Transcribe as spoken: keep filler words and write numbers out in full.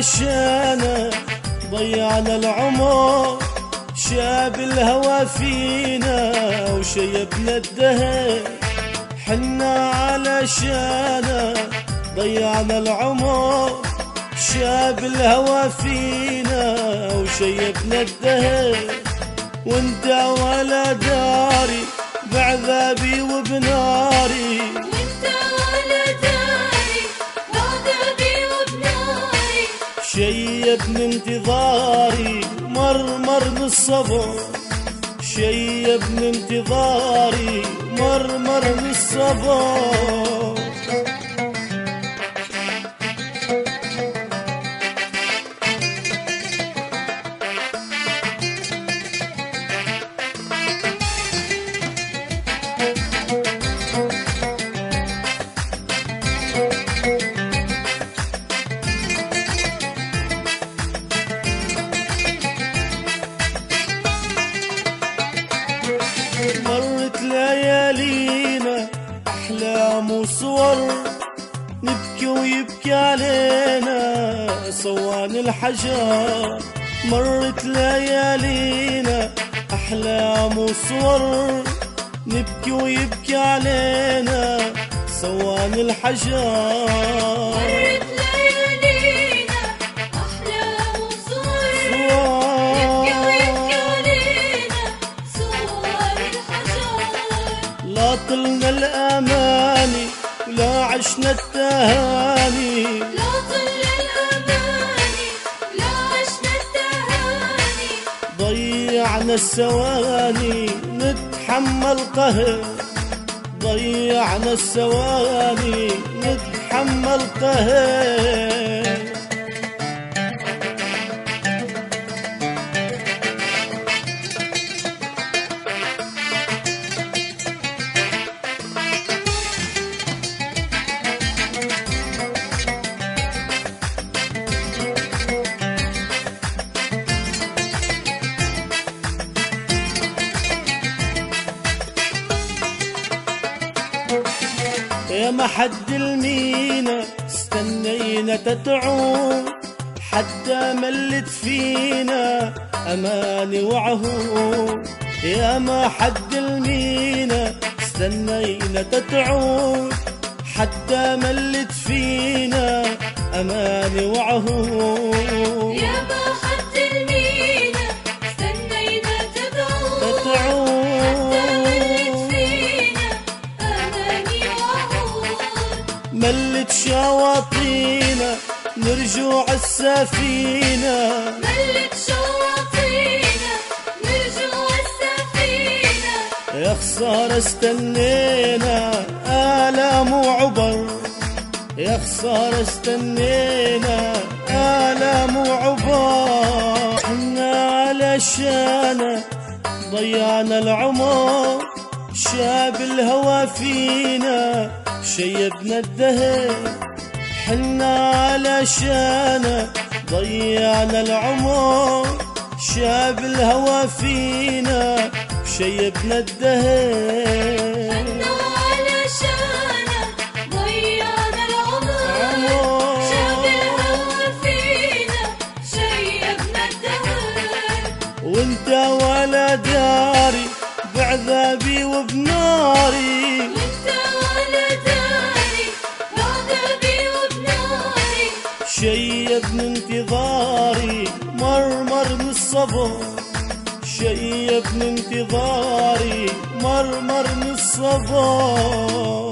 علشانه ضيعنا العمر، شاب الهوى فينا وشيبنا الدهر. حنا علشانه ضيعنا العمر، شاب الهوى فينا وشيبنا الدهر. وانت ولا داري بعذابي وبناري، وانت ولا داري بعذابي وبناري. شيبني انتظاري مرمر من الصبر، شيبني انتظاري مرمر من الصبر. مرت ليالينا أحلام وصور، نبكي ويبكي علينا صوان الحجر. مرت ليالينا أحلام وصور، نبكي ويبكي علينا صوان الحجر. مرت ليالينا أحلام وصور، نبكي ويبكي علينا صور الحجر. لا طلنا الأماني ولا عشنا التهاني، لا طل الأماني لا عشنا التهاني. ضيعنا الثواني نتحمل قهر، ضيعنا الثواني نتحمل قهر. يا ما حد المينا استنينا تتعود، حتى ملت فينا أماني وعهود. يا ما حد المينا استنينا تتعود، حتى ملت فينا أماني وعهود. يا ما حد المينا استنينا تدعو، تتعود ملت شواطينا نرجوع السفينة، ملت شواطينا نرجوع السفينة. يا خسارة استنينا آلام وعبر، يا خسارة استنينا آلام وعبر. حنا علشانه ضيعنا العمر، شاب الهوى فينا شيبنا الدهر. حنا علشانه ضيعنا العمر، شاب الهوى فينا شيبنا الدهر. حنا علشانه ضيعنا العمر، شاب الهوى فينا شيبنا الدهر. وانت ولا داري بعذابي وبناري، وانت ولا داري بعذابي وبناري. شيبني انتظاري مرمر من الصبر، شيبني انتظاري مرمر من الصبر.